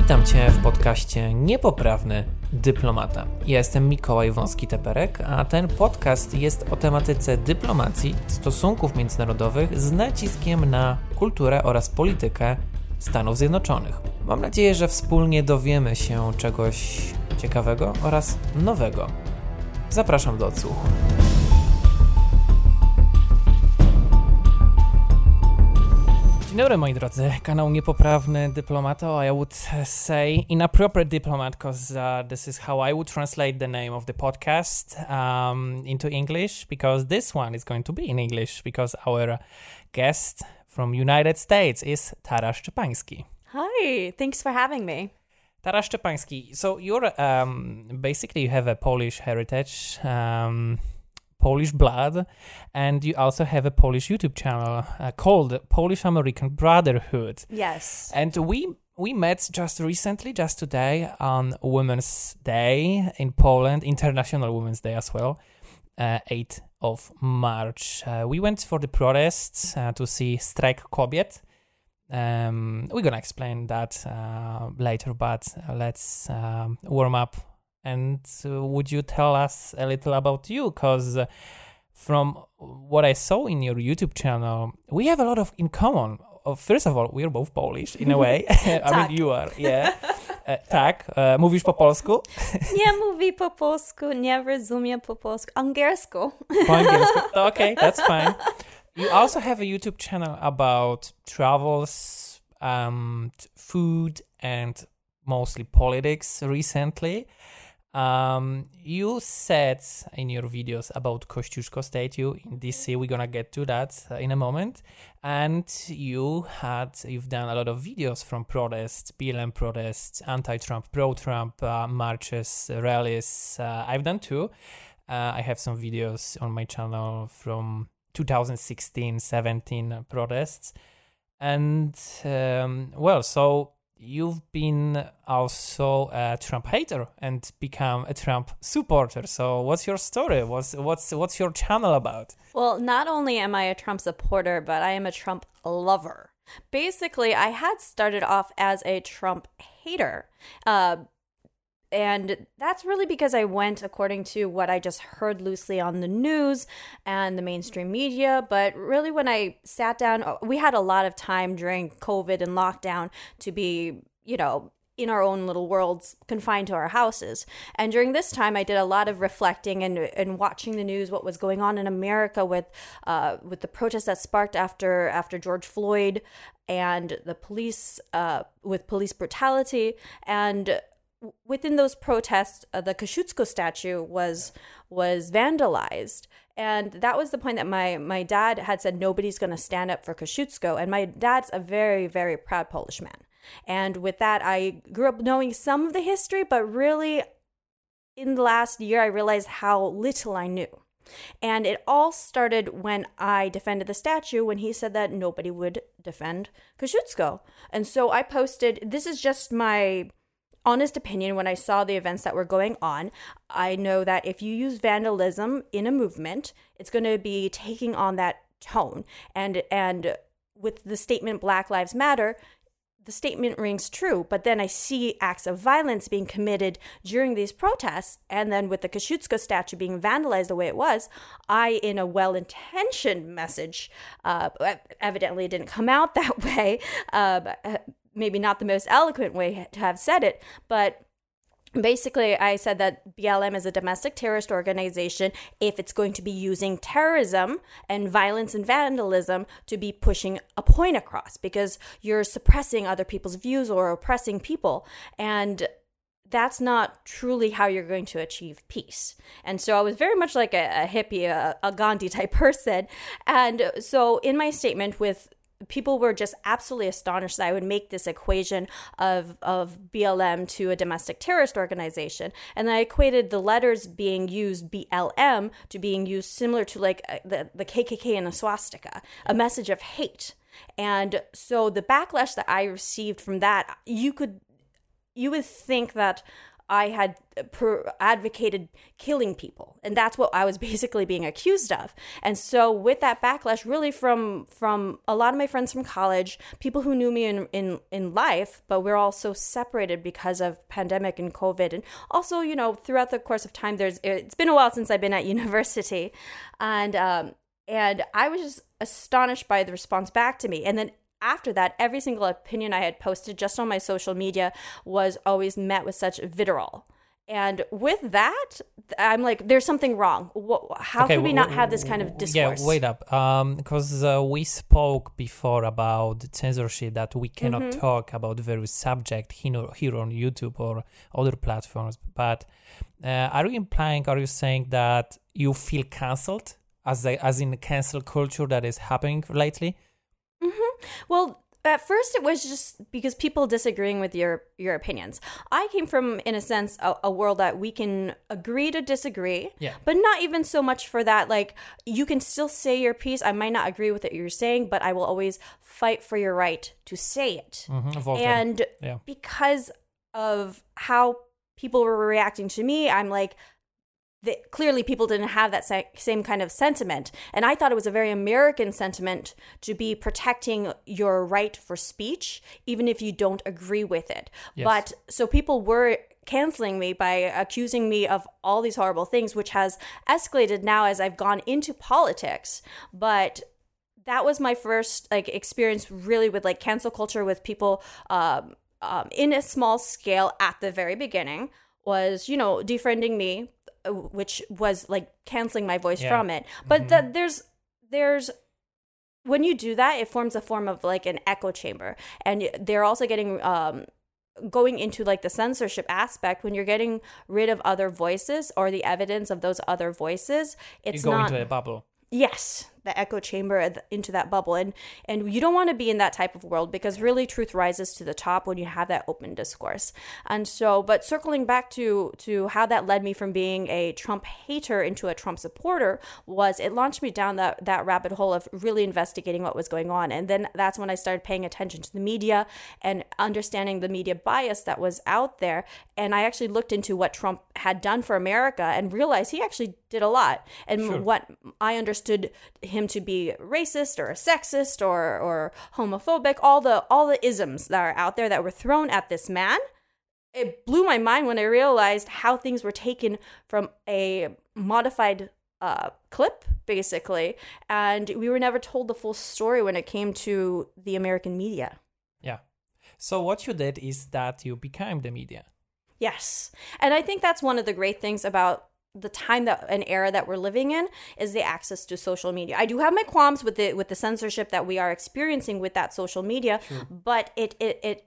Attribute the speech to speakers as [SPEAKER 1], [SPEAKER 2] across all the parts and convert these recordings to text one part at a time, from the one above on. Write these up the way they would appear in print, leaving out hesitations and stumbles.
[SPEAKER 1] Witam Cię w podcaście Niepoprawny Dyplomata. Ja jestem Mikołaj Wąski-Teperek, a ten podcast jest o tematyce dyplomacji, stosunków międzynarodowych z naciskiem na kulturę oraz politykę Stanów Zjednoczonych. Mam nadzieję, że wspólnie dowiemy się czegoś ciekawego oraz nowego. Zapraszam do odsłuchu. Dzień dobry moi drodzy, kanał Niepoprawny Dyplomata. I would say inappropriate diplomat because this is how I would translate the name of the podcast into English, because this one is going to be in English because our guest from United States is Tara Szczepański.
[SPEAKER 2] Hi, thanks for having me.
[SPEAKER 1] Tara Szczepański, so you're basically you have a Polish heritage, Polish blood, and you also have a Polish YouTube channel called Polish American Brotherhood.
[SPEAKER 2] Yes.
[SPEAKER 1] And we met just recently, just today, on Women's Day in Poland, International Women's Day as well, 8th of March. We went for the protests to see Strajk Kobiet. We're gonna explain that later, but let's warm up. And would you tell us a little about you? Because from what I saw in your YouTube channel, we have a lot in common. First of all, we're both Polish in a way. I mean, you are, yeah. Tak. Mówisz po polsku?
[SPEAKER 2] Nie mówi po polsku, nie rozumie po polsku. Angielsku.
[SPEAKER 1] Po angielsku. Okay, that's fine. You also have a YouTube channel about travels, food, and mostly politics recently. You said in your videos about Kościuszko statue in DC, we're gonna get to that in a moment, and you've done a lot of videos from protests, BLM protests, anti-Trump, pro-Trump marches, rallies. I've done too. I have some videos on my channel from 2016-17 protests, and so you've been also a Trump hater and become a Trump supporter. So what's your story? What's your channel about?
[SPEAKER 2] Well, not only am I a Trump supporter, but I am a Trump lover. Basically, I had started off as a Trump hater. And that's really because I went according to what I just heard loosely on the news and the mainstream media. But really, when I sat down, we had a lot of time during COVID and lockdown to be, in our own little worlds, confined to our houses. And during this time, I did a lot of reflecting and watching the news, what was going on in America with the protests that sparked after George Floyd and the police, with police brutality. And within those protests, the Kosciuszko statue was vandalized. And that was the point that my dad had said, nobody's going to stand up for Kosciuszko. And my dad's a very, very proud Polish man. And with that, I grew up knowing some of the history, but really in the last year, I realized how little I knew. And it all started when I defended the statue, when he said that nobody would defend Kosciuszko. And so I posted, this is just my honest opinion when I saw the events that were going on. I know that if you use vandalism in a movement, it's going to be taking on that tone. And with the statement Black Lives Matter, the statement rings true, but then I see acts of violence being committed during these protests, and then with the Kosciuszko statue being vandalized the way it was, I, in a well-intentioned message, evidently it didn't come out that way, maybe not the most eloquent way to have said it, but basically I said that BLM is a domestic terrorist organization if it's going to be using terrorism and violence and vandalism to be pushing a point across, because you're suppressing other people's views or oppressing people. And that's not truly how you're going to achieve peace. And so I was very much like a hippie, a Gandhi type person. And so in my statement, people were just absolutely astonished that I would make this equation of BLM to a domestic terrorist organization. And then I equated the letters being used, BLM, to being used similar to like the KKK and a swastika, a message of hate. And so the backlash that I received from that, you would think that, I had advocated killing people, and that's what I was basically being accused of. And so with that backlash, really from a lot of my friends from college, people who knew me in life, but we're all so separated because of pandemic and COVID, and also, you know, throughout the course of time, it's been a while since I've been at university, and I was just astonished by the response back to me. And then after that, every single opinion I had posted just on my social media was always met with such vitriol. And with that, I'm like, there's something wrong. How could we not have this kind of discourse?
[SPEAKER 1] Yeah, wait up. Because we spoke before about censorship, that we cannot talk about various subject here on YouTube or other platforms. But are you saying that you feel cancelled, as in cancel culture that is happening lately?
[SPEAKER 2] Well, at first it was just because people disagreeing with your opinions. I came from, in a sense, a world that we can agree to disagree, but not even so much for that. Like, you can still say your piece. I might not agree with what you're saying, but I will always fight for your right to say it. And because of how people were reacting to me, I'm like, clearly people didn't have that same kind of sentiment. And I thought it was a very American sentiment to be protecting your right for speech, even if you don't agree with it. Yes. But so people were canceling me by accusing me of all these horrible things, which has escalated now as I've gone into politics. But that was my first experience really with cancel culture, with people in a small scale at the very beginning, was, defriending me, which was canceling my voice from it. But there's when you do that, it forms a form of an echo chamber, and they're also getting going into the censorship aspect. When you're getting rid of other voices or the evidence of those other voices, it's
[SPEAKER 1] you go into a bubble.
[SPEAKER 2] Yes, the echo chamber, into that bubble. And you don't want to be in that type of world, because really truth rises to the top when you have that open discourse. And so, but circling back to how that led me from being a Trump hater into a Trump supporter, was it launched me down that rabbit hole of really investigating what was going on. And then that's when I started paying attention to the media and understanding the media bias that was out there. And I actually looked into what Trump had done for America and realized he actually did a lot. And what I understood him to be racist or sexist or homophobic, all the isms that are out there that were thrown at this man. It blew my mind when I realized how things were taken from a modified clip, basically, and we were never told the full story when it came to the American media.
[SPEAKER 1] Yeah. So what you did is that you became the media.
[SPEAKER 2] Yes. And I think that's one of the great things about the time, that an era that we're living in, is the access to social media. I do have my qualms with the censorship that we are experiencing with that social media, but it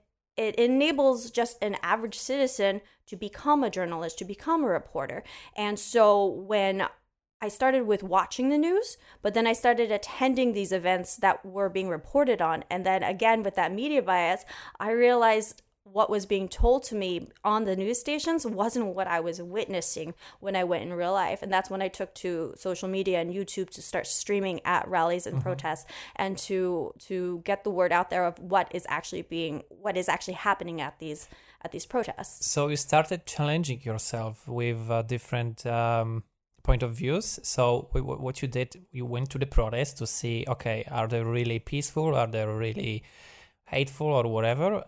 [SPEAKER 2] enables just an average citizen to become a journalist, to become a reporter. And so when I started with watching the news, but then I started attending these events that were being reported on, and then again with that media bias, I realized what was being told to me on the news stations wasn't what I was witnessing when I went in real life. And that's when I took to social media and YouTube to start streaming at rallies and protests, and to get the word out there of what is actually happening at these protests.
[SPEAKER 1] So you started challenging yourself with different point of views. So what you did, you went to the protest to see, okay, are they really peaceful? Are they really hateful or whatever?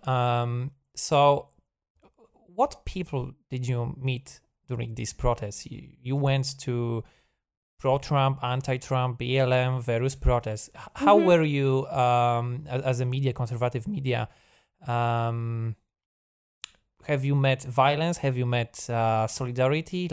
[SPEAKER 1] So what people did you meet during these protests? You went to pro-Trump, anti-Trump, BLM, various protests. How were you, as a media, conservative media, have you met violence? Have you met solidarity?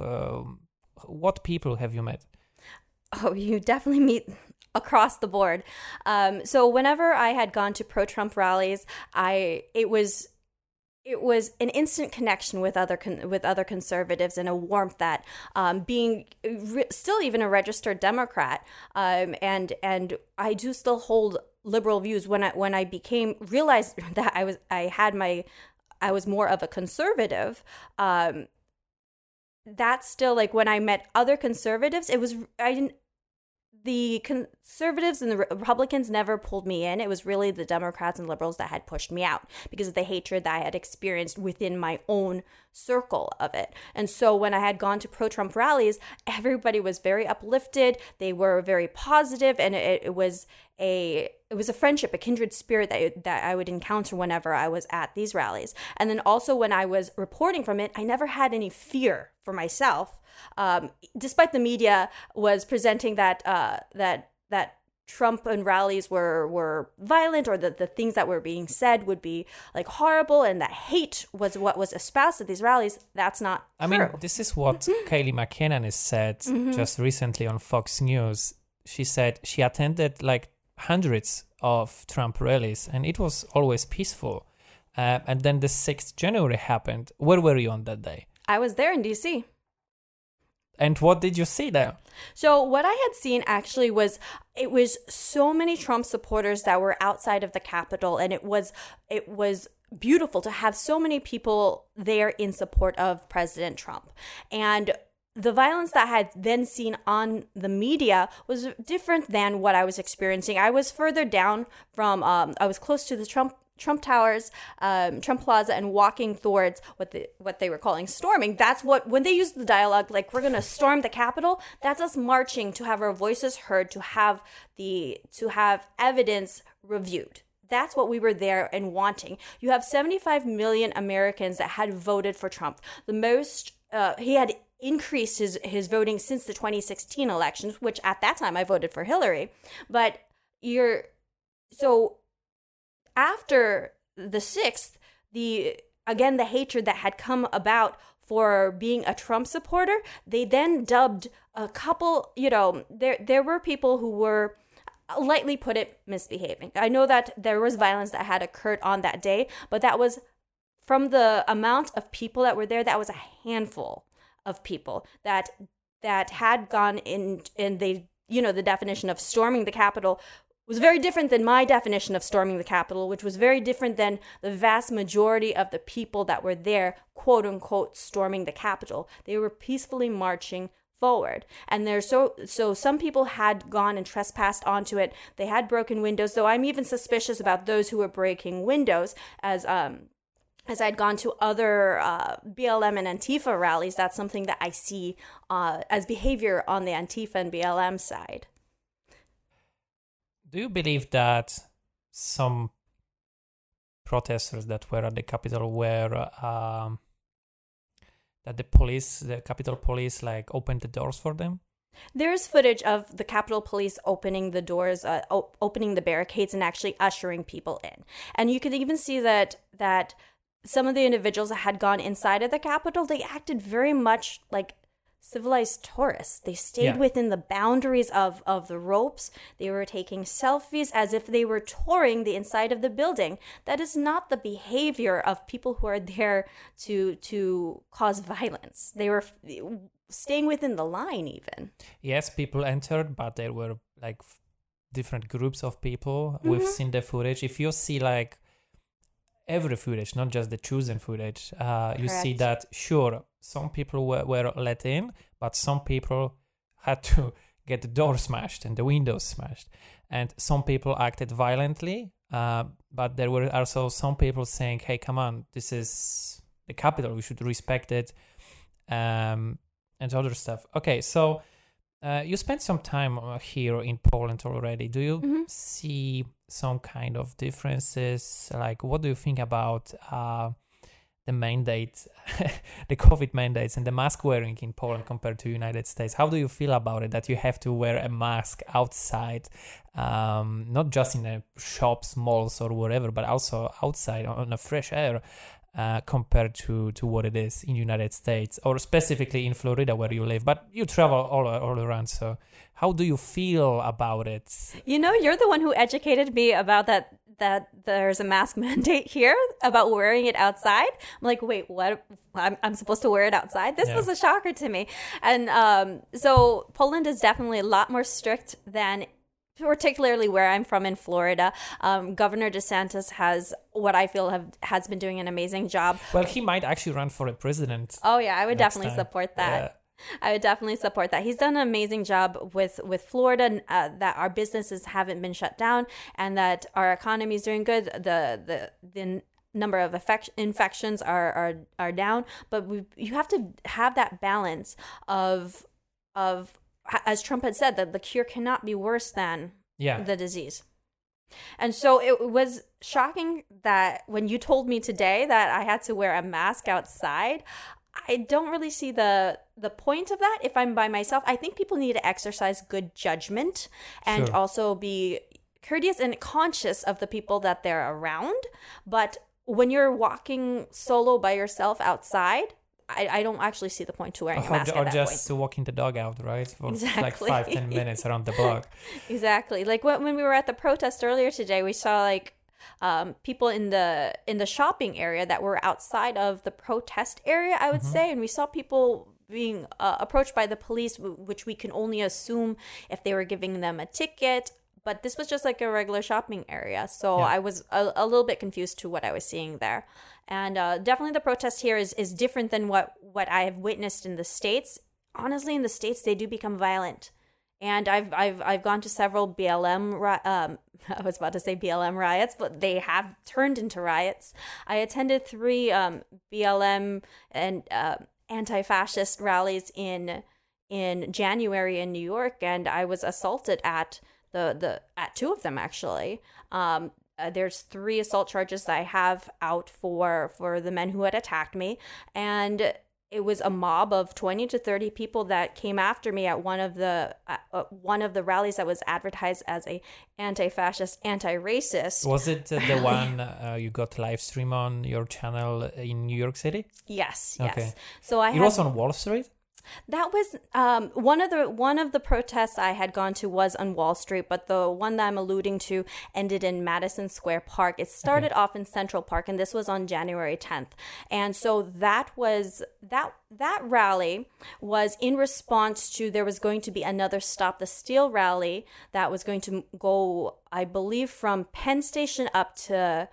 [SPEAKER 1] What people have you met?
[SPEAKER 2] Oh, you definitely meet across the board. So whenever I had gone to pro-Trump rallies, it was an instant connection with other conservatives, and a warmth that, being still even a registered Democrat, and I do still hold liberal views. When I realized that I was more of a conservative, that's still when I met other conservatives, the conservatives and the Republicans never pulled me in. It was really the Democrats and liberals that had pushed me out because of the hatred that I had experienced within my own circle of it. And so when I had gone to pro-Trump rallies, everybody was very uplifted. They were very positive, and it was a friendship, a kindred spirit that I would encounter whenever I was at these rallies. And then also when I was reporting from it, I never had any fear for myself. Despite the media was presenting that Trump and rallies were violent, or the things that were being said would be like horrible, and that hate was what was espoused at these rallies, that's not true.
[SPEAKER 1] I mean, this is what Kayleigh McEnany has said just recently on Fox News. She said she attended like hundreds of Trump rallies, and it was always peaceful. And then the 6th January happened. Where were you on that day?
[SPEAKER 2] I was there in D.C.
[SPEAKER 1] And what did you see there?
[SPEAKER 2] So what I had seen actually was so many Trump supporters that were outside of the Capitol, and it was beautiful to have so many people there in support of President Trump. And the violence that I had then seen on the media was different than what I was experiencing. I was further down from, I was close to the Trump Towers, Trump Plaza, and walking towards what they were calling storming. That's what, when they used the dialogue, like, we're going to storm the Capitol, that's us marching to have our voices heard, to have evidence reviewed. That's what we were there and wanting. You have 75 million Americans that had voted for Trump. The most, he had increased his voting since the 2016 elections, which at that time I voted for Hillary. But after the 6th, the hatred that had come about for being a Trump supporter, they then dubbed a couple, there were people who were, lightly put it, misbehaving. I know that there was violence that had occurred on that day, but that was, from the amount of people that were there, that was a handful of people that had gone in, and they, the definition of storming the Capitol was very different than my definition of storming the Capitol, which was very different than the vast majority of the people that were there, quote unquote, storming the Capitol. They were peacefully marching forward. And so some people had gone and trespassed onto it. They had broken windows, though I'm even suspicious about those who were breaking windows, as I'd gone to other BLM and Antifa rallies. That's something that I see as behavior on the Antifa and BLM side.
[SPEAKER 1] Do you believe that some protesters that were at the Capitol were that the Capitol Police, like, opened the doors for them?
[SPEAKER 2] There's footage of the Capitol Police opening the doors, opening the barricades, and actually ushering people in. And you could even see that some of the individuals that had gone inside of the Capitol, they acted very much like civilized tourists. They stayed within the boundaries of the ropes. They were taking selfies as if they were touring the inside of the building. That is not the behavior of people who are there to cause violence. They were staying within the line even. Yes,
[SPEAKER 1] people entered, but there were like different groups of people. Mm-hmm. We've seen the footage. If you see like every footage, not just the chosen footage, you see that, sure, some people were let in, but some people had to get the door smashed and the windows smashed. And some people acted violently, but there were also some people saying, hey, come on, this is the Capitol, we should respect it, and other stuff. Okay, so you spent some time here in Poland already. Do you see some kind of differences? Like, what do you think about the mandate, the COVID mandates and the mask wearing in Poland compared to United States? How do you feel about it, that you have to wear a mask outside, not just in the shops, malls or whatever, but also outside on the fresh air, compared to what it is in United States, or specifically in Florida where you live, but you travel all around. So how do you feel about it?
[SPEAKER 2] You're the one who educated me about that there's a mask mandate here, about wearing it outside. I'm like, wait, what? I'm supposed to wear it outside? This was a shocker to me. And so Poland is definitely a lot more strict than, particularly where I'm from in Florida. Governor DeSantis has, what I feel has been doing an amazing job.
[SPEAKER 1] Well, he might actually run for a president.
[SPEAKER 2] Oh yeah, I would definitely support that. I would definitely support that. He's done an amazing job with Florida, that our businesses haven't been shut down and that our economy is doing good. The number of infections are down, but you have to have that balance of as Trump had said, that the cure cannot be worse than the disease. And so it was shocking that when you told me today that I had to wear a mask outside, I don't really see the point of that if I'm by myself. I think people need to exercise good judgment and also be courteous and conscious of the people that they're around. But when you're walking solo by yourself outside, I don't actually see the point to wearing a mask at that
[SPEAKER 1] just
[SPEAKER 2] point.
[SPEAKER 1] walking the dog out, right? For
[SPEAKER 2] Exactly.
[SPEAKER 1] like 5-10 minutes around the block.
[SPEAKER 2] Exactly. Like when we were at the protest earlier today, we saw like people in the shopping area that were outside of the protest area, I would say, and we saw people being approached by the police, which we can only assume if they were giving them a ticket. But this was just like a regular shopping area. So I was a little bit confused to what I was seeing there. And definitely the protest here is different than what I have witnessed in the States. Honestly, in the States, they do become violent. And I've gone to several BLM, I was about to say BLM riots, but they have turned into riots. I attended 3 BLM and anti-fascist rallies in January in New York, and I was assaulted at at 2 of them actually. There's 3 assault charges that I have out for the men who had attacked me, and it was a mob of 20 to 30 people that came after me at one of the rallies that was advertised as a anti-fascist, anti-racist.
[SPEAKER 1] Was it the one you got live stream on your channel in New York City?
[SPEAKER 2] Yes,
[SPEAKER 1] okay.
[SPEAKER 2] Yes. So it
[SPEAKER 1] was on Wall Street?
[SPEAKER 2] That was one of the protests I had gone to was on Wall Street, but the one that I'm alluding to ended in Madison Square Park. It started off in Central Park, and this was on January 10th. And so that rally was in response to there was going to be another Stop the Steal rally that was going to go, I believe, from Penn Station up to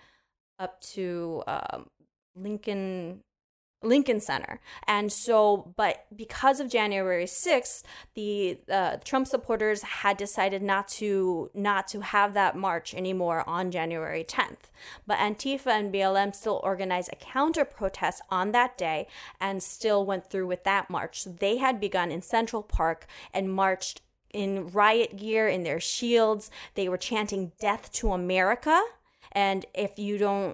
[SPEAKER 2] Lincoln Center. And so, but because of January 6th, the Trump supporters had decided not to have that march anymore on January 10th. But Antifa and BLM still organized a counter protest on that day and still went through with that march. So they had begun in Central Park and marched in riot gear, in their shields. They were chanting "Death to America." And if you don't,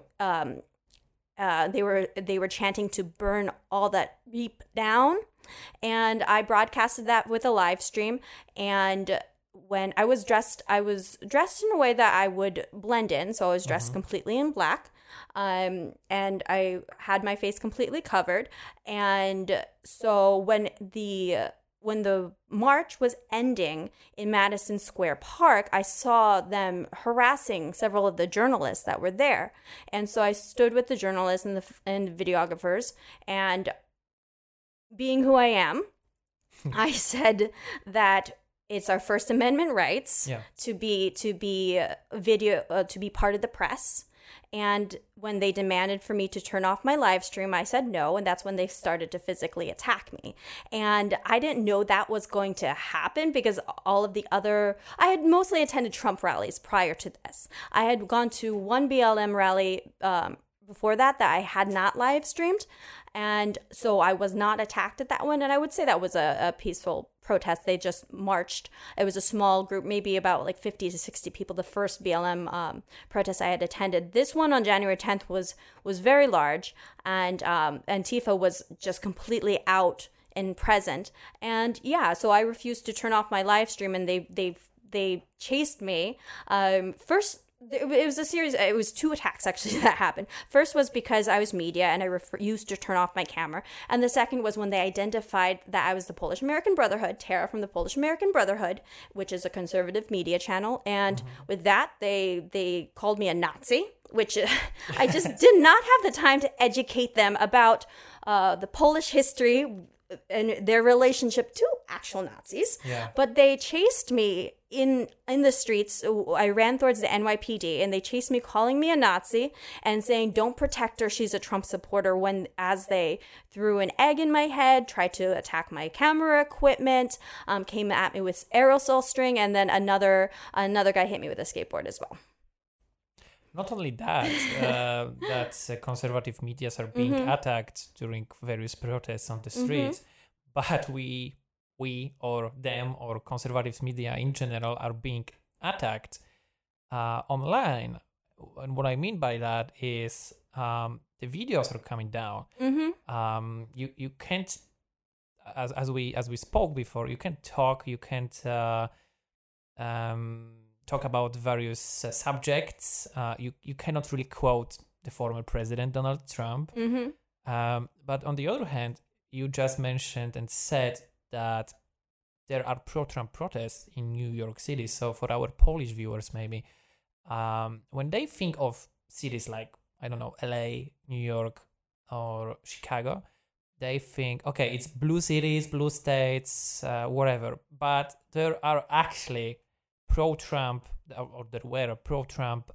[SPEAKER 2] they were chanting to burn all that reap down, and I broadcasted that with a live stream. And when I was dressed in a way that I would blend in, so I was dressed completely in black, and I had my face completely covered. And so when the march was ending in Madison Square Park, I saw them harassing several of the journalists that were there. And so I stood with the journalists and the videographers, and being who I am, I said that it's our First Amendment rights to be part of the press. And when they demanded for me to turn off my live stream, I said no, and that's when they started to physically attack me. And I didn't know that was going to happen because I had mostly attended Trump rallies prior to this. I had gone to one BLM rally before that I had not live streamed, and so I was not attacked at that one. And I would say that was a peaceful protest. They just marched. It was a small group, maybe about like 50 to 60 people. The first BLM protest I had attended. This one on January 10th was very large, and Antifa was just completely out and present. And so I refused to turn off my live stream, and they chased me. First, it was a series. It was 2 attacks actually that happened. First was because I was media and I refused to turn off my camera, and the second was when they identified that I was the Polish American Brotherhood, Tara from the Polish American Brotherhood, which is a conservative media channel. And with that, they called me a Nazi, which I just did not have the time to educate them about the Polish history and their relationship to actual Nazis. But they chased me in the streets. I ran towards the NYPD and they chased me, calling me a Nazi and saying, "Don't protect her, she's a Trump supporter," when as they threw an egg in my head, tried to attack my camera equipment, came at me with aerosol string, and then another guy hit me with a skateboard as well.
[SPEAKER 1] Not only that, that conservative medias are being attacked during various protests on the streets, but we or them or conservative media in general are being attacked online. And what I mean by that is the videos are coming down. You can't, as we spoke before, you can't talk, you can't talk about various subjects. You cannot really quote the former president Donald Trump. But on the other hand, you just mentioned and said that there are pro-Trump protests in New York City. So for our Polish viewers, maybe, when they think of cities like, I don't know, LA, New York, or Chicago, they think, okay, it's blue cities, blue states, whatever. But there are actually pro-Trump, or there were pro-Trump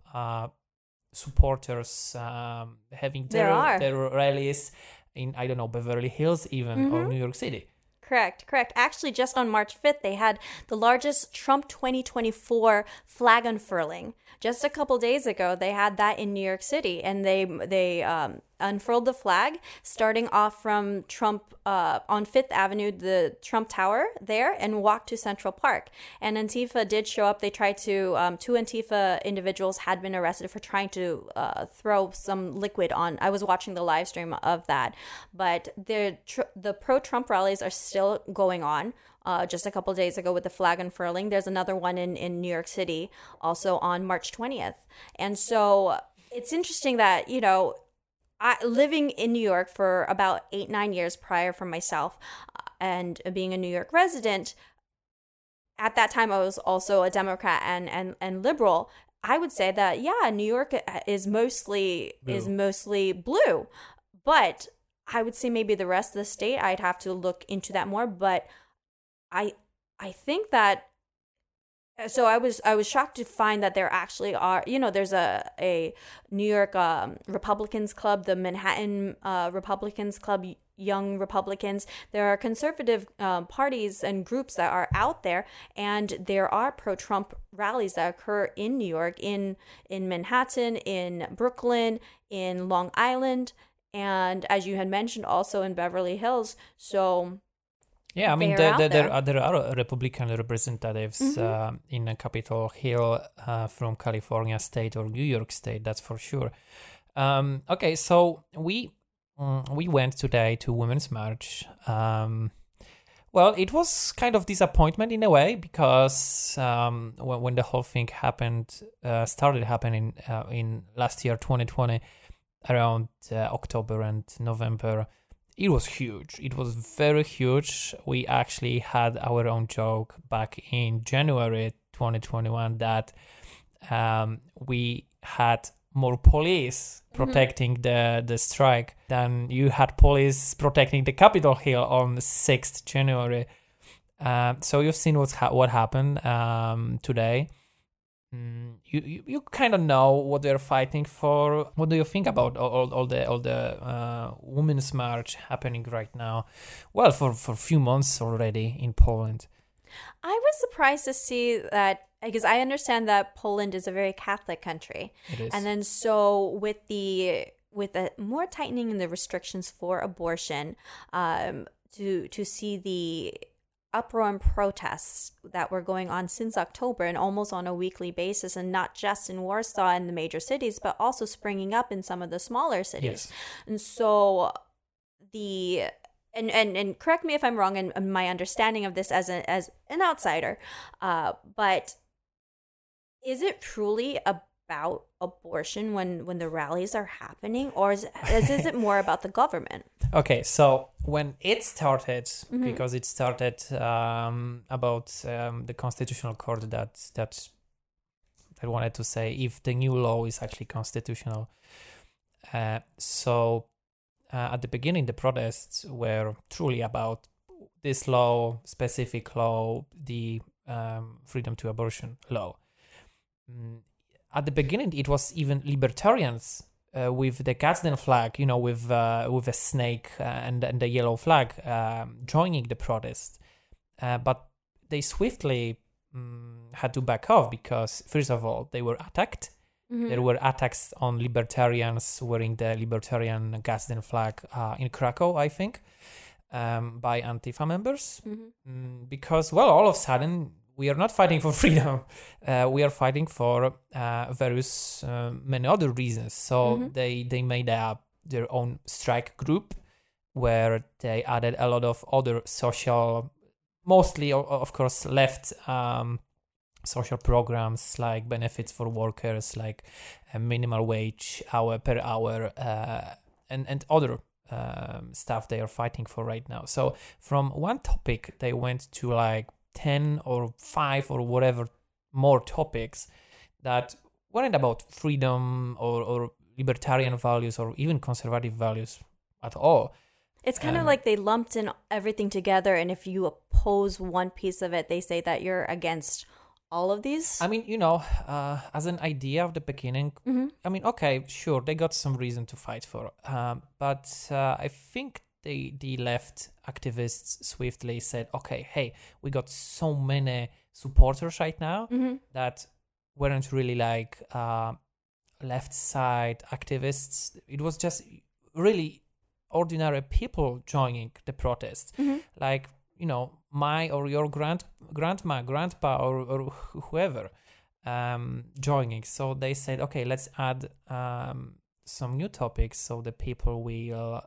[SPEAKER 1] supporters having their rallies in, I don't know, Beverly Hills even, or New York City.
[SPEAKER 2] Correct. Actually, just on March 5th, they had the largest Trump 2024 flag unfurling. Just a couple days ago, they had that in New York City, and they unfurled the flag, starting off from Trump on Fifth Avenue, the Trump Tower there, and walked to Central Park. And Antifa did show up. They tried to, two Antifa individuals had been arrested for trying to throw some liquid on. I was watching the live stream of that. But the pro-Trump rallies are still going on. Just a couple days ago with the flag unfurling. There's another one in New York City also on March 20th. And so it's interesting that, living in New York for about 8-9 years prior for myself, and being a New York resident, at that time I was also a Democrat and liberal. I would say that, yeah, New York is mostly blue, but I would say maybe the rest of the state, I'd have to look into that more. But I think that, so I was shocked to find that there actually are, there's a New York Republicans Club, the Manhattan Republicans Club, Young Republicans. There are conservative parties and groups that are out there, and there are pro-Trump rallies that occur in New York, in Manhattan, in Brooklyn, in Long Island, and as you had mentioned, also in Beverly Hills. So
[SPEAKER 1] yeah, I mean, there are Republican representatives in Capitol Hill from California State or New York State, that's for sure. Okay, so we went today to Women's March. Well, it was kind of disappointment in a way, because when the whole thing started happening in last year, 2020, around October and November, it was huge. It was very huge. We actually had our own joke back in January 2021 that we had more police protecting the strike than you had police protecting the Capitol Hill on 6th January. So you've seen what happened today. You kind of know what they're fighting for. What do you think about all the Women's March happening right now? Well, for a few months already in Poland.
[SPEAKER 2] I was surprised to see that, because I understand that Poland is a very Catholic country.
[SPEAKER 1] It is.
[SPEAKER 2] And then so with the more tightening in the restrictions for abortion, to see the uproar and protests that were going on since October and almost on a weekly basis, and not just in Warsaw and the major cities, but also springing up in some of the smaller cities.
[SPEAKER 1] Yes.
[SPEAKER 2] And so and correct me if I'm wrong in my understanding of this as an outsider, but is it truly about abortion when the rallies are happening, or is it more about the government?
[SPEAKER 1] Okay, so when it started, because it started about the Constitutional Court that I wanted to say if the new law is actually constitutional. So at the beginning, the protests were truly about this law, specific law, the freedom to abortion law. At the beginning, it was even libertarians with the Gadsden flag, with a snake and the yellow flag joining the protest. But they swiftly had to back off because, first of all, they were attacked. There were attacks on libertarians wearing the libertarian Gadsden flag in Krakow, I think, by Antifa members. Because, well, all of a sudden, we are not fighting for freedom. We are fighting for various, many other reasons. So they made up their own strike group where they added a lot of other social, mostly, of course, left social programs like benefits for workers, like a minimum wage per hour, and other stuff they are fighting for right now. So from one topic, they went to like 10 or 5 or whatever more topics that weren't about freedom or libertarian values or even conservative values at all.
[SPEAKER 2] It's kind of like they lumped in everything together, and if you oppose one piece of it, they say that you're against all of these.
[SPEAKER 1] I mean, as an idea of the beginning, I mean, okay, sure, they got some reason to fight for, but I think the left activists swiftly said, okay, hey, we got so many supporters right now that weren't really like left side activists. It was just really ordinary people joining the protests, like my or your grandma, grandpa, or whoever joining. So they said, okay, let's add some new topics so the people will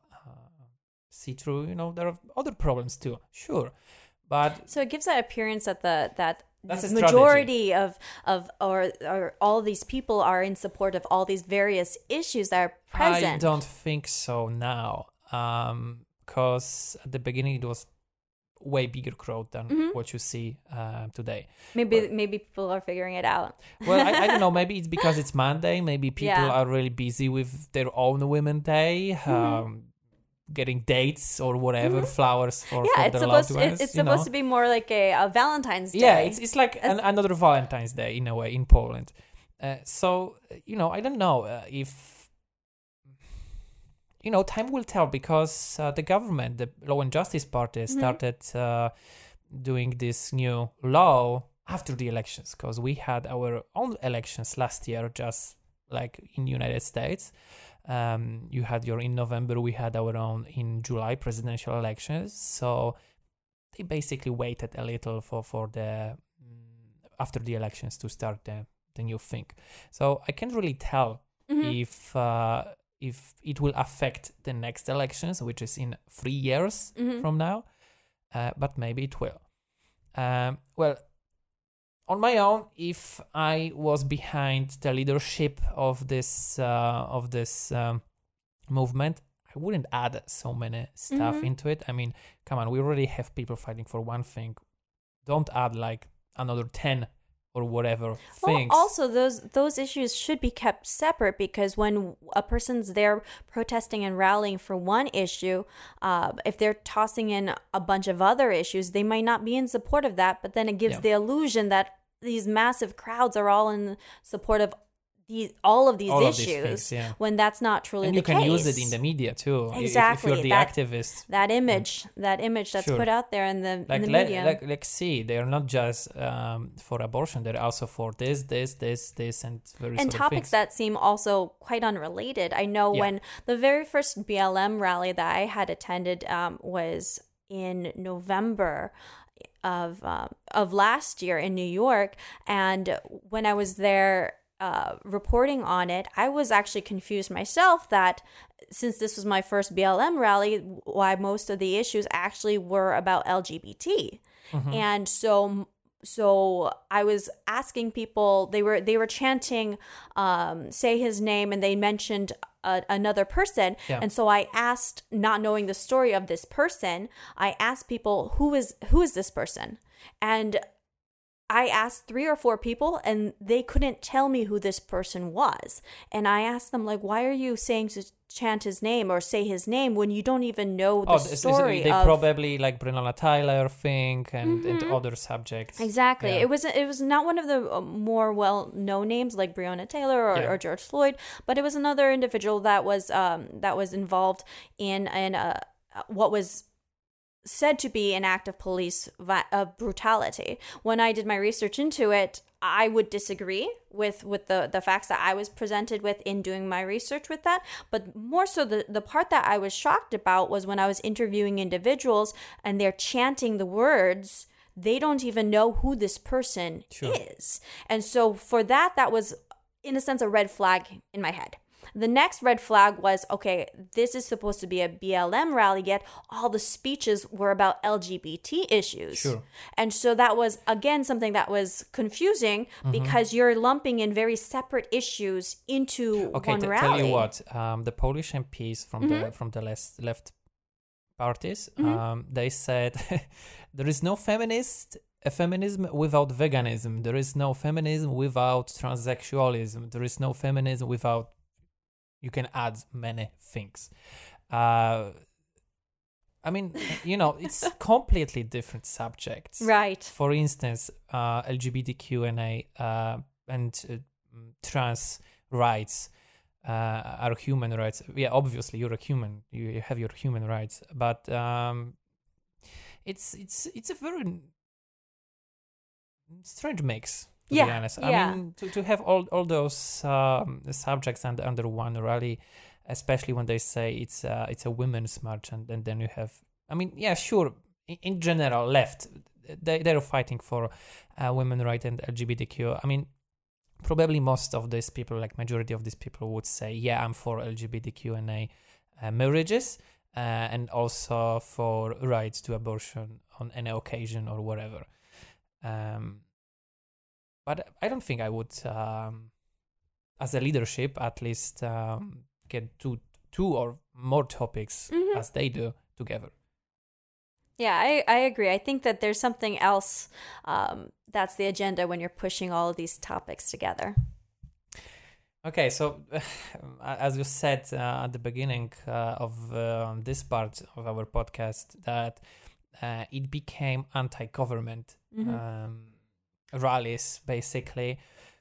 [SPEAKER 1] see through. There are other problems too, sure, but
[SPEAKER 2] so it gives that appearance that that
[SPEAKER 1] that's
[SPEAKER 2] the majority of or all of these people are in support of all these various issues that are present.
[SPEAKER 1] I don't think so now, because at the beginning it was way bigger crowd than what you see today.
[SPEAKER 2] Maybe people are figuring it out.
[SPEAKER 1] Well, I don't know. Maybe it's because it's Monday. Maybe people are really busy with their own Women's Day, getting dates or whatever, flowers for their loved ones.
[SPEAKER 2] It's supposed to be more like a Valentine's Day.
[SPEAKER 1] Yeah, it's like another Valentine's Day in a way in Poland. So I don't know if. Time will tell, because the government, the Law and Justice Party, started doing this new law after the elections, because we had our own elections last year, just like in the United States. You had in November, we had our own in July presidential elections. So they basically waited a little for the after the elections to start the new thing. So I can't really tell if it will affect the next elections, which is in 3 years from now, but maybe it will. Well, on my own, if I was behind the leadership of this movement, I wouldn't add so many stuff into it. I mean, come on, we already have people fighting for one thing. Don't add like another 10 or whatever things.
[SPEAKER 2] Well, also those issues should be kept separate, because when a person's there protesting and rallying for one issue, if they're tossing in a bunch of other issues, they might not be in support of that, but then it gives the illusion that these massive crowds are all in support of all of these issues, when that's not truly the case.
[SPEAKER 1] And you can use it in the media too.
[SPEAKER 2] Exactly.
[SPEAKER 1] If you're the activist.
[SPEAKER 2] That image that's put out there in the media.
[SPEAKER 1] Like, see, they're not just for abortion. They're also for this, and very
[SPEAKER 2] and topics that seem also quite unrelated. I know when the very first BLM rally that I had attended was in November of last year in New York, and when I was there reporting on it, I was actually confused myself that since this was my first BLM rally, why most of the issues actually were about LGBT. And so I was asking people, they were chanting, say his name, and they mentioned another person. And so I asked, not knowing the story of this person, I asked people, who is this person? And I asked 3 or 4 people and they couldn't tell me who this person was. And I asked them, like, why are you saying to chant his name or say his name when you don't even know the story
[SPEAKER 1] they
[SPEAKER 2] of...
[SPEAKER 1] probably like Breonna Taylor thing and other subjects.
[SPEAKER 2] Exactly.
[SPEAKER 1] Yeah.
[SPEAKER 2] It was not one of the more well-known names like Breonna Taylor or George Floyd, but it was another individual that was involved in what was said to be an act of police brutality. When I did my research into it, I would disagree with the facts that I was presented with in doing my research with that. But more so, the part that I was shocked about was when I was interviewing individuals and they're chanting the words, they don't even know who this person is. And so for that was, in a sense, a red flag in my head. The next red flag was, okay, this is supposed to be a BLM rally, yet all the speeches were about LGBT issues.
[SPEAKER 1] Sure.
[SPEAKER 2] And so that was, again, something that was confusing because you're lumping in very separate issues into one rally.
[SPEAKER 1] Tell you what, the Polish MPs from the left parties, they said there is no feminism without veganism. There is no feminism without transsexualism. There is no feminism without... You can add many things. I mean, it's completely different subjects.
[SPEAKER 2] Right.
[SPEAKER 1] For instance, LGBTQ and trans rights are human rights. Yeah, obviously you're a human. You have your human rights, but it's a very strange mix. To be honest, I mean, to have all those subjects under one rally, especially when they say it's a women's march, and then you have, I mean, yeah, sure. In general, left, they're fighting for women's rights and LGBTQ. I mean, probably most of these people, like majority of these people, would say, yeah, I'm for LGBTQ and marriages, and also for rights to abortion on any occasion or whatever. But I don't think I would, as a leadership, at least get two or more topics as they do together.
[SPEAKER 2] Yeah, I agree. I think that there's something else that's the agenda when you're pushing all of these topics together.
[SPEAKER 1] Okay, so as you said at the beginning of this part of our podcast, that it became anti-government rallies, basically.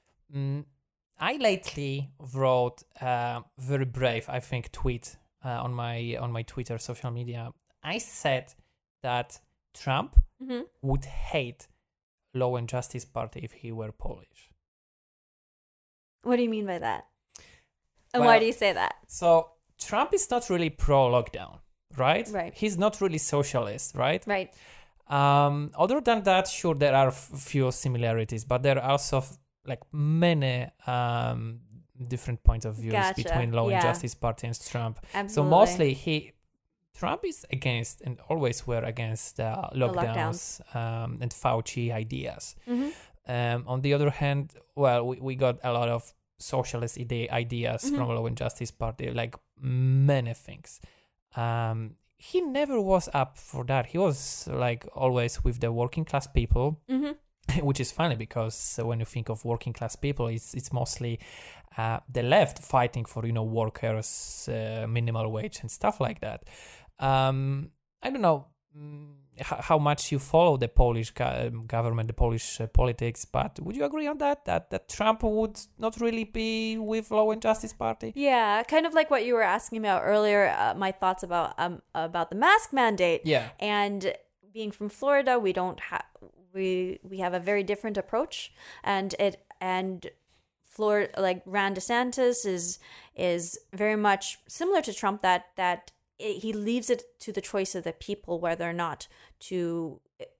[SPEAKER 1] I lately wrote a very brave, I think, tweet on my Twitter social media. I said that Trump would hate Law and Justice Party if he were Polish.
[SPEAKER 2] What do you mean by that? And why do you say that?
[SPEAKER 1] So Trump is not really pro-lockdown, right?
[SPEAKER 2] Right.
[SPEAKER 1] He's not really socialist, right?
[SPEAKER 2] Right.
[SPEAKER 1] Other than that, sure, there are few similarities, but there are also like many different points of views between Law and Justice Party and Trump.
[SPEAKER 2] Absolutely.
[SPEAKER 1] So mostly Trump is against and always were against lockdowns and Fauci ideas. On the other hand, well, we got a lot of socialist ideas from Law and Justice Party, like many things. He never was up for that. He was like always with the working class people, which is funny because when you think of working class people, it's mostly the left fighting for workers, minimal wage and stuff like that. I don't know how much you follow the Polish government, the Polish politics, but would you agree on that Trump would not really be with Law and Justice Party?
[SPEAKER 2] Yeah, kind of like what you were asking about earlier, my thoughts about the mask mandate.
[SPEAKER 1] Yeah.
[SPEAKER 2] And being from Florida, we don't have we have a very different approach, and Florida, like Ron DeSantis is very much similar to Trump, that he leaves it to the choice of the people whether or not to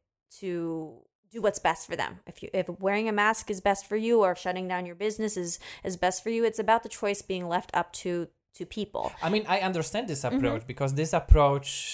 [SPEAKER 2] do what's best for them. If wearing a mask is best for you, or if shutting down your business is best for you, it's about the choice being left up to people.
[SPEAKER 1] I mean, I understand this approach because this approach,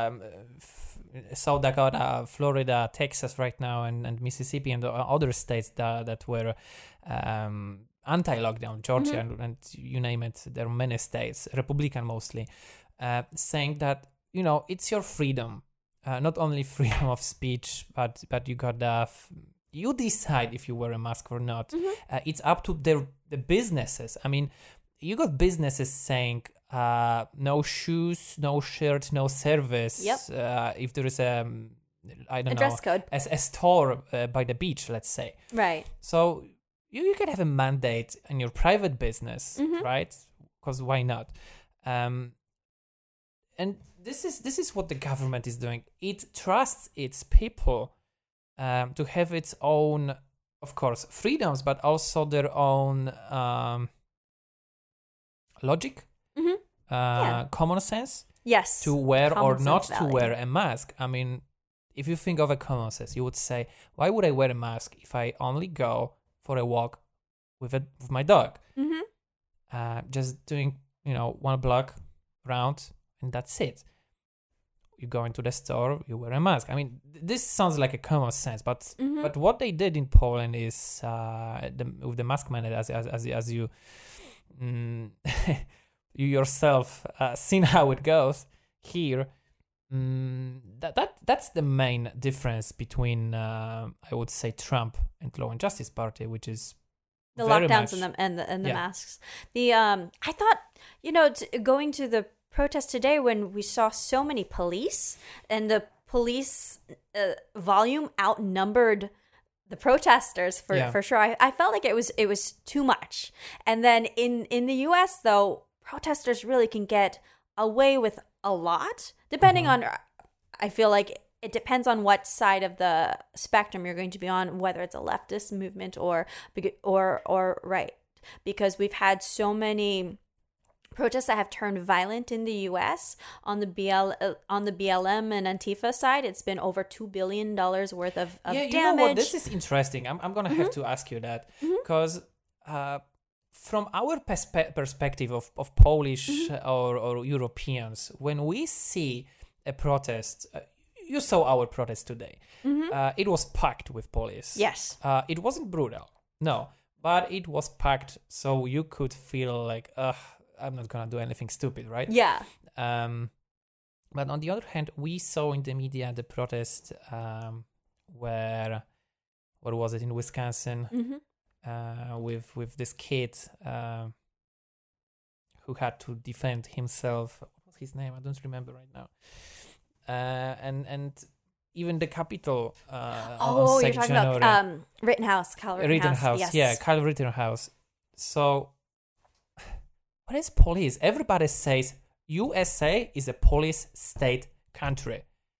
[SPEAKER 1] South Dakota, Florida, Texas right now, and Mississippi and other states that were anti-lockdown, Georgia and you name it, there are many states, Republican mostly, saying that it's your freedom, not only freedom of speech, but you got you decide if you wear a mask or not. It's up to the businesses. I mean, you got businesses saying no shoes, no shirt, no service.
[SPEAKER 2] Yep.
[SPEAKER 1] If there is a
[SPEAKER 2] dress code,
[SPEAKER 1] a store by the beach, let's say.
[SPEAKER 2] Right.
[SPEAKER 1] So you can have a mandate in your private business, right? Because why not? And this is what the government is doing. It trusts its people to have its own, of course, freedoms, but also their own logic, common sense.
[SPEAKER 2] Yes.
[SPEAKER 1] To wear
[SPEAKER 2] Common
[SPEAKER 1] or not
[SPEAKER 2] sense
[SPEAKER 1] to
[SPEAKER 2] value.
[SPEAKER 1] wear a mask. I mean, if you think of a common sense, you would say, why would I wear a mask if I only go for a walk with my dog? Just doing, 1 block round, and that's it. You go into the store, you wear a mask. I mean, this sounds like a common sense, but what they did in Poland is with the mask mandate, as you you yourself seen how it goes here. That's the main difference between I would say Trump and Law and Justice Party, which is
[SPEAKER 2] the
[SPEAKER 1] very
[SPEAKER 2] lockdowns
[SPEAKER 1] much,
[SPEAKER 2] and the masks. I thought going to the protest today when we saw so many police and the police volume outnumbered the protesters for sure. I felt like it was too much. And then in the US though, protesters really can get away with a lot depending on, I feel like it depends on what side of the spectrum you're going to be on, whether it's a leftist movement or right, because we've had so many protests that have turned violent in the US on the BLM and Antifa side. It's been over $2 billion worth of damage.
[SPEAKER 1] You know what? This is interesting. I'm gonna have to ask you that because from our perspective of Polish or Europeans, when we see a protest, you saw our protest today. It was packed with police.
[SPEAKER 2] Yes.
[SPEAKER 1] It wasn't brutal, no, but it was packed, so you could feel like, I'm not gonna do anything stupid, right?
[SPEAKER 2] Yeah.
[SPEAKER 1] But on the other hand, we saw in the media the protest where, what was it, in Wisconsin, with this kid who had to defend himself. What was his name? I don't remember right now. And even the Capitol on 2nd
[SPEAKER 2] you're talking
[SPEAKER 1] January.
[SPEAKER 2] about Rittenhouse, Kyle Rittenhouse.
[SPEAKER 1] Rittenhouse,
[SPEAKER 2] Yes.
[SPEAKER 1] Kyle Rittenhouse. So, what is police? Everybody says USA is a police state country.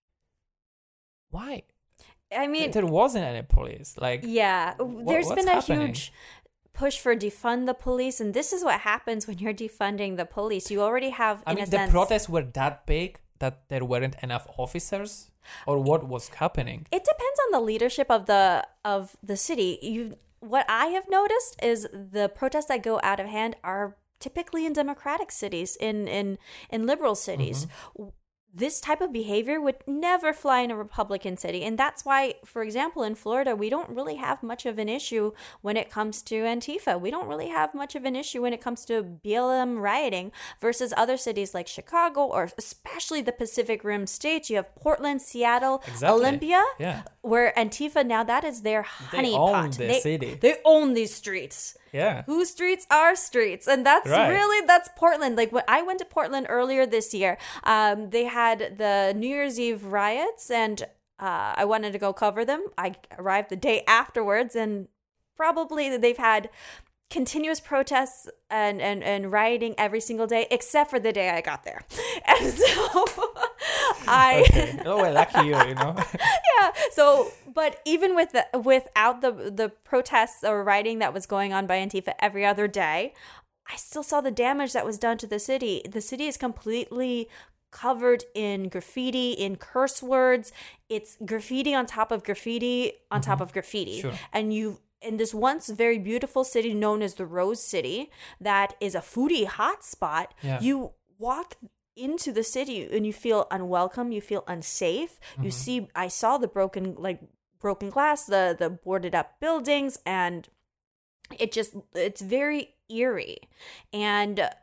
[SPEAKER 1] Why?
[SPEAKER 2] I mean,
[SPEAKER 1] there wasn't any police. Like,
[SPEAKER 2] there's been a
[SPEAKER 1] happening?
[SPEAKER 2] huge push for defund the police, and this is what happens when you're defunding the police. You already have,
[SPEAKER 1] the protests were that big that there weren't enough officers, or what was happening?
[SPEAKER 2] It depends on the leadership of the city. What I have noticed is the protests that go out of hand are typically in democratic cities, in liberal cities. This type of behavior would never fly in a Republican city. And that's why, for example, in Florida, we don't really have much of an issue when it comes to Antifa. We don't really have much of an issue when it comes to BLM rioting versus other cities like Chicago, or especially the Pacific Rim states. You have Portland, Seattle, Olympia, where Antifa, now that is their honeypot.
[SPEAKER 1] They own the city.
[SPEAKER 2] They own these streets.
[SPEAKER 1] Yeah.
[SPEAKER 2] Whose streets are streets? And that's that's Portland. Like when I went to Portland earlier this year, they had the New Year's Eve riots, and I wanted to go cover them. I arrived the day afterwards, and probably they've had continuous protests and rioting every single day, except for the day I got there. And so
[SPEAKER 1] Okay. Oh, well, lucky you,
[SPEAKER 2] Yeah. So, but even without the protests or rioting that was going on by Antifa every other day, I still saw the damage that was done to the city. The city is completely covered in graffiti, in curse words. It's graffiti on top of graffiti on top of graffiti.
[SPEAKER 1] Sure.
[SPEAKER 2] And in this once very beautiful city known as the Rose City, that is a foodie hotspot, you walk into the city and you feel unwelcome, you feel unsafe. I saw the broken glass, the boarded up buildings, and it's very eerie. And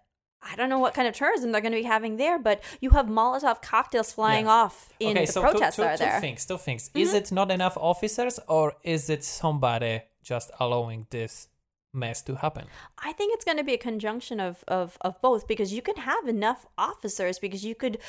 [SPEAKER 2] I don't know what kind of tourism they're going to be having there, but you have Molotov cocktails flying off in the protests that are there.
[SPEAKER 1] Two things. Is it not enough officers, or is it somebody just allowing this mess to happen?
[SPEAKER 2] I think it's going to be a conjunction of both, because you can have enough officers, because you could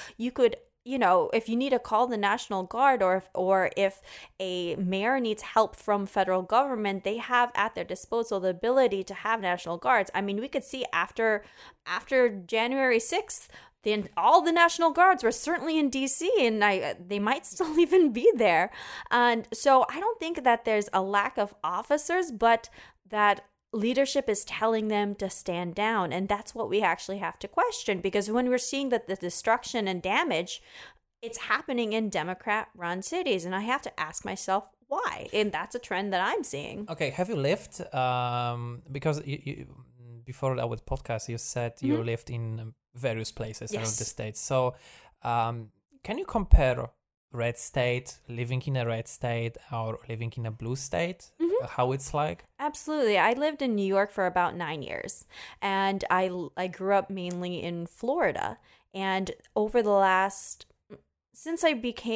[SPEAKER 2] if you need to call the National Guard, or if a mayor needs help from federal government, they have at their disposal the ability to have National Guards. I mean, we could see after January 6th, all the National Guards were certainly in DC, and they might still even be there. And so I don't think that there's a lack of officers, but that leadership is telling them to stand down. And that's what we actually have to question, because when we're seeing that the destruction and damage, it's happening in Democrat-run cities. And I have to ask myself why. And that's a trend that I'm seeing.
[SPEAKER 1] Okay, have you lived, because you before our podcast, you said you lived in various places around the States. So can you compare red state, living in a red state, or living in a blue state, how it's like?
[SPEAKER 2] Absolutely. I lived in New York for about 9 years, and I grew up mainly in Florida. And over the last, since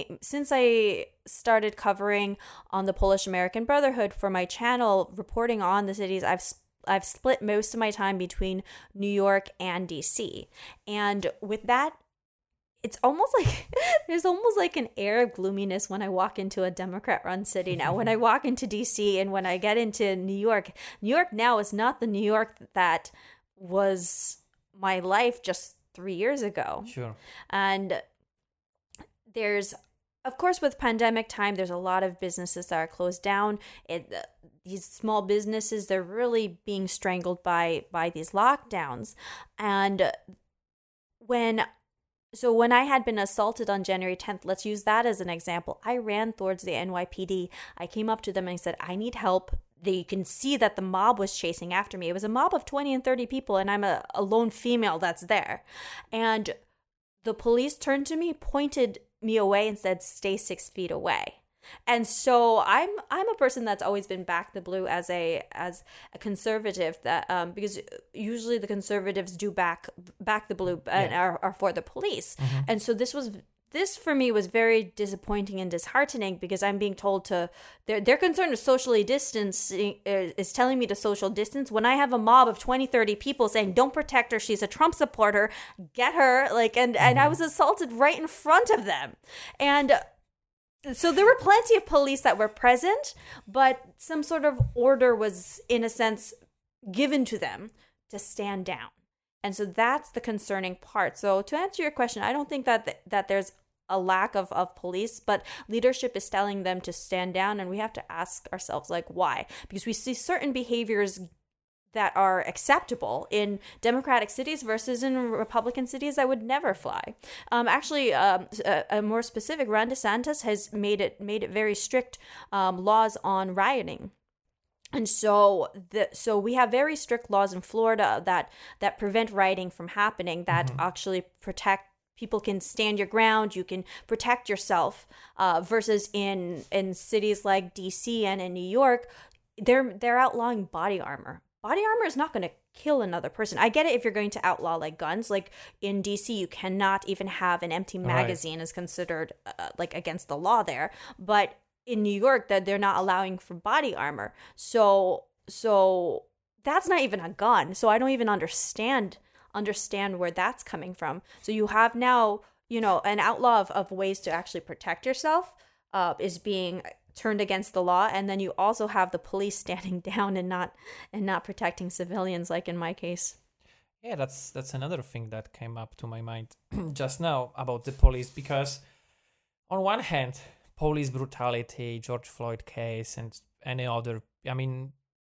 [SPEAKER 2] I started covering on the Polish American Brotherhood for my channel, reporting on the cities, I've split most of my time between New York and DC. And with that, it's almost like there's almost like an air of gloominess when I walk into a Democrat-run city now. When I walk into DC and when I get into New York now is not the New York that was my life just 3 years ago.
[SPEAKER 1] Sure.
[SPEAKER 2] And there's, of course, with pandemic time, there's a lot of businesses that are closed down. These small businesses, they're really being strangled by these lockdowns. And when I had been assaulted on January 10th, let's use that as an example. I ran towards the NYPD. I came up to them and I said, I need help. You can see that the mob was chasing after me. It was a mob of 20 and 30 people, and I'm a lone female that's there. And the police turned to me, pointed me away, and said, stay 6 feet away. And so I'm a person that's always been back the blue as a conservative, that because usually the conservatives do back the blue and are for the police. And so this for me was very disappointing and disheartening, because I'm being told they're concerned with socially distancing, is telling me to social distance, when I have a mob of 20, 30 people saying, don't protect her, she's a Trump supporter, get her, and I was assaulted right in front of them. And so there were plenty of police that were present, but some sort of order was, in a sense, given to them to stand down. And so that's the concerning part. So to answer your question, I don't think that there's a lack of police, but leadership is telling them to stand down, and we have to ask ourselves, why? Because we see certain behaviors that are acceptable in Democratic cities versus in Republican cities that would never fly. Actually, a more specific, Ron DeSantis has made it very strict laws on rioting. And so we have very strict laws in Florida that prevent rioting from happening, that actually protect. People can stand your ground, you can protect yourself, versus in cities like DC and in New York, they're outlawing body armor. Body armor is not going to kill another person. I get it if you're going to outlaw like guns. Like in DC, you cannot even have an empty magazine is considered against the law there. But in New York, that they're not allowing for body armor. So that's not even a gun. So I don't even understand where that's coming from. So you have now, an outlaw of ways to actually protect yourself is being turned against the law, and then you also have the police standing down and not protecting civilians, like in my case.
[SPEAKER 1] Yeah, that's another thing that came up to my mind just now about the police, because on one hand, police brutality, George Floyd case, and any other. I mean,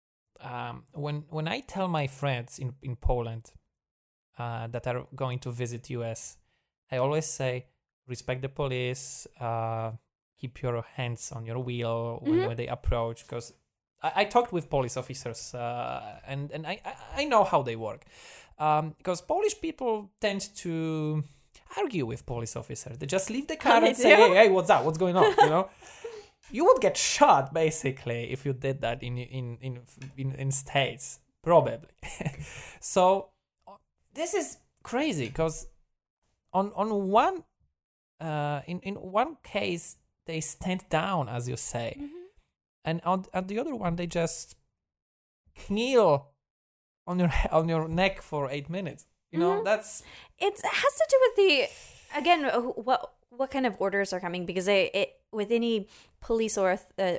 [SPEAKER 1] when I tell my friends in Poland that are going to visit US, I always say respect the police. Keep your hands on your wheel when they approach, because I talked with police officers and I know how they work, because Polish people tend to argue with police officers. They just leave the car and say, hey, what's up? What's going on? You would get shot basically if you did that in States, probably. So this is crazy because on one in one case they stand down, as you say, and on the other one they just kneel on your neck for 8 minutes. You know, that's
[SPEAKER 2] it has to do with the, again, what kind of orders are coming, because it with any police or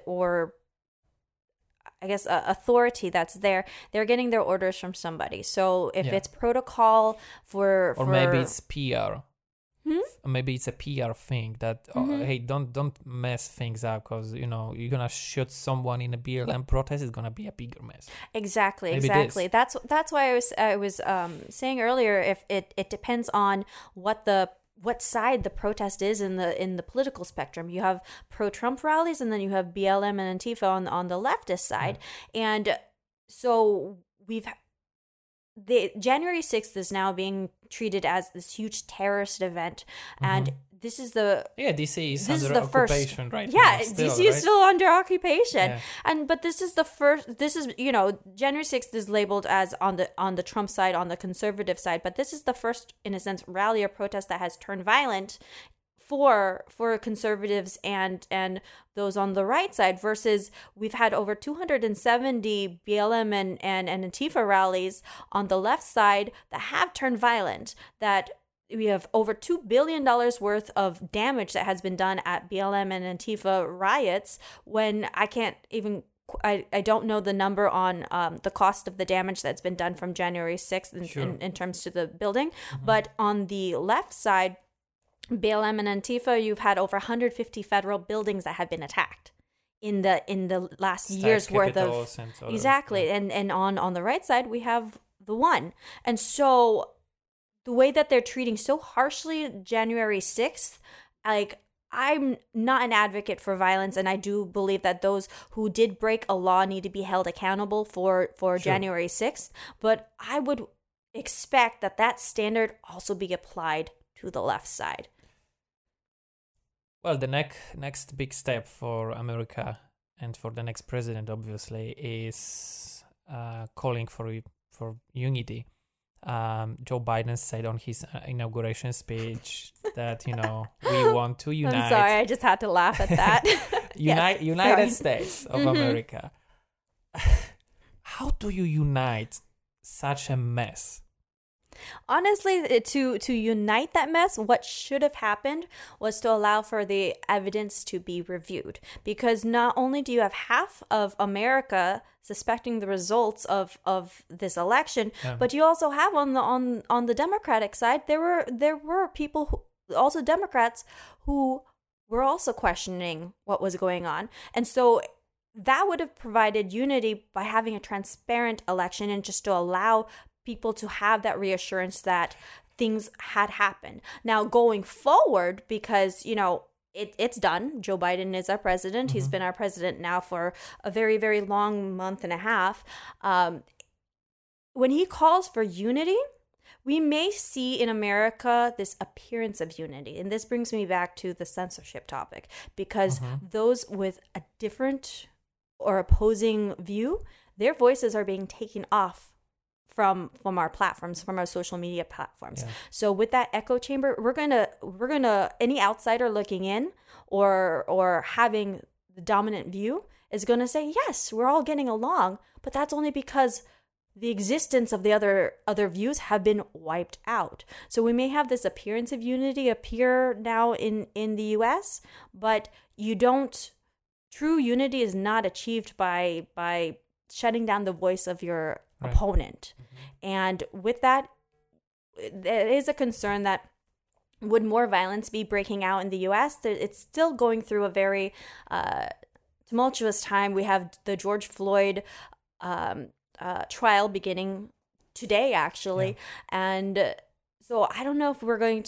[SPEAKER 2] I guess authority that's there, they're getting their orders from somebody. So if it's protocol for
[SPEAKER 1] maybe it's PR. Maybe it's a PR thing that hey, don't mess things up, because you know you're gonna shoot someone in a BLM protest. It's gonna be a bigger mess.
[SPEAKER 2] Exactly. That's why I was saying earlier, if it depends on what side the protest is in the political spectrum. You have pro-Trump rallies, and then you have BLM and Antifa on the leftist side, and so the January 6th is now being treated as this huge terrorist event, and this is the
[SPEAKER 1] DC is under occupation right now.
[SPEAKER 2] Yeah, DC is still under occupation, but this is the first. This is, you know, January 6th is labeled as on the Trump side, on the conservative side, but this is the first, in a sense, rally or protest that has turned violent for conservatives and those on the right side, versus we've had over 270 BLM and Antifa rallies on the left side that have turned violent, that we have over $2 billion worth of damage that has been done at BLM and Antifa riots, when I don't know the number on the cost of the damage that's been done from January 6th in terms to the building. But on the left side, BLM and Antifa, you've had over 150 federal buildings that have been attacked in the last year's worth of exactly. And on the right side, we have the one. And so the way that they're treating so harshly January 6th, like, I'm not an advocate for violence, and I do believe that those who did break a law need to be held accountable for January 6th. But I would expect that standard also be applied to the left side.
[SPEAKER 1] Well, the next big step for America and for the next president, obviously, is calling for unity. Joe Biden said on his inauguration speech that, you know, we want to unite.
[SPEAKER 2] I'm sorry, I just had to laugh at that.
[SPEAKER 1] United States of America. How do you unite such a mess?
[SPEAKER 2] Honestly, to unite that mess, what should have happened was to allow for the evidence to be reviewed. Because not only do you have half of America suspecting the results of this election, but you also have on the Democratic side, there were people also Democrats who were also questioning what was going on. And so that would have provided unity by having a transparent election, and just to allow people to have that reassurance that things had happened. Now, going forward, because, you know, it's done. Joe Biden is our president. He's been our president now for a very, very long month and a half. When he calls for unity, we may see in America this appearance of unity. And this brings me back to the censorship topic, because those with a different or opposing view, their voices are being taken off from our platforms, from our social media platforms. So with that echo chamber, we're gonna any outsider looking in or having the dominant view is gonna say, yes, we're all getting along, but that's only because the existence of the other views have been wiped out. So we may have this appearance of unity appear now in the US, but true unity is not achieved by shutting down the voice of your opponent. And with that, there is a concern that would more violence be breaking out in the US? It's still going through a very tumultuous time. We have the George Floyd trial beginning today, actually. And so I don't know if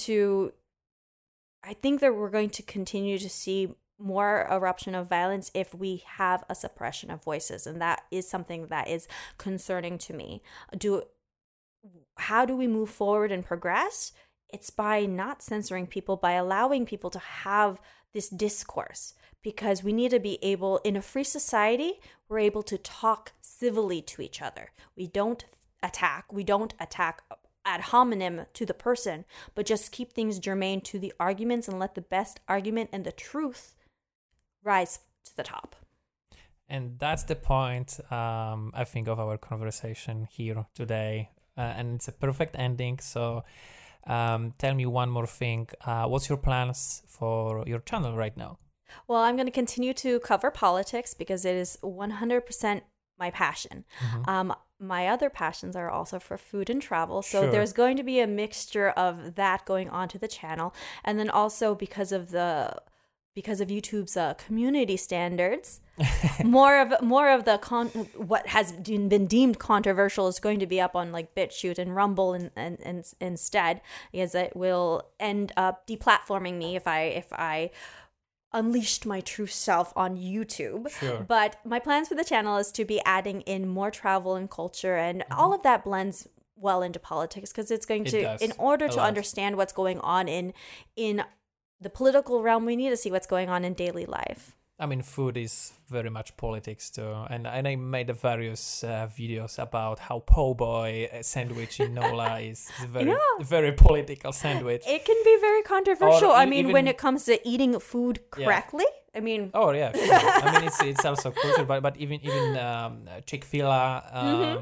[SPEAKER 2] I think that we're going to continue to see more eruption of violence if we have a suppression of voices, and that is something that is concerning to me. How do we move forward and progress? It's by not censoring people, by allowing people to have this discourse, because we need to be able, in a free society, we're able to talk civilly to each other. We don't attack ad hominem to the person, but just keep things germane to the arguments and let the best argument and the truth rise to the top.
[SPEAKER 1] And that's the point, I think, of our conversation here today. And it's a perfect ending. So tell me one more thing. What's your plans for your channel right now?
[SPEAKER 2] Well, I'm going to continue to cover politics because it is 100% my passion. My other passions are also for food and travel. So there's going to be a mixture of that going on to the channel. And then also because of YouTube's community standards, more of the what has been deemed controversial is going to be up on like BitChute and Rumble and instead, because it will end up deplatforming me if I unleashed my true self on YouTube. But my plans for the channel is to be adding in more travel and culture, and all of that blends well into politics because it's going to, in order to understand what's going on in the political realm, we need to see what's going on in daily life.
[SPEAKER 1] I mean, food is very much politics too, and I made various videos about how po' boy sandwich in Nola is very political sandwich.
[SPEAKER 2] It can be very controversial. I mean, when it comes to eating food correctly, I mean.
[SPEAKER 1] Oh yeah, sure. I mean, it's also culture, but even Chick-fil-A,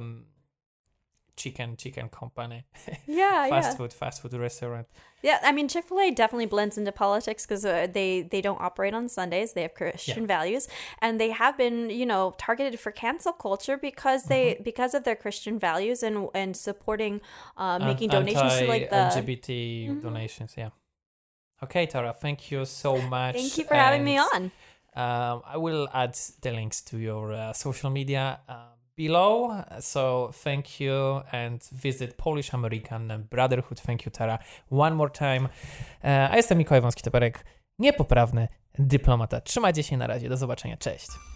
[SPEAKER 1] chicken company, fast food restaurant.
[SPEAKER 2] Yeah, I mean, Chick-fil-A definitely blends into politics because they don't operate on Sundays. They have Christian values, and they have been, targeted for cancel culture because because of their Christian values and supporting making donations to like the
[SPEAKER 1] LGBT donations. Yeah. Okay, Tara, thank you so much.
[SPEAKER 2] Thank you for having me on.
[SPEAKER 1] I will add the links to your social media below, so thank you, and visit Polish American Brotherhood. Thank you, Tara, one more time. A jestem Mikołaj Wąski-Toperek, niepoprawny dyplomata. Trzymajcie się, na razie, do zobaczenia, cześć.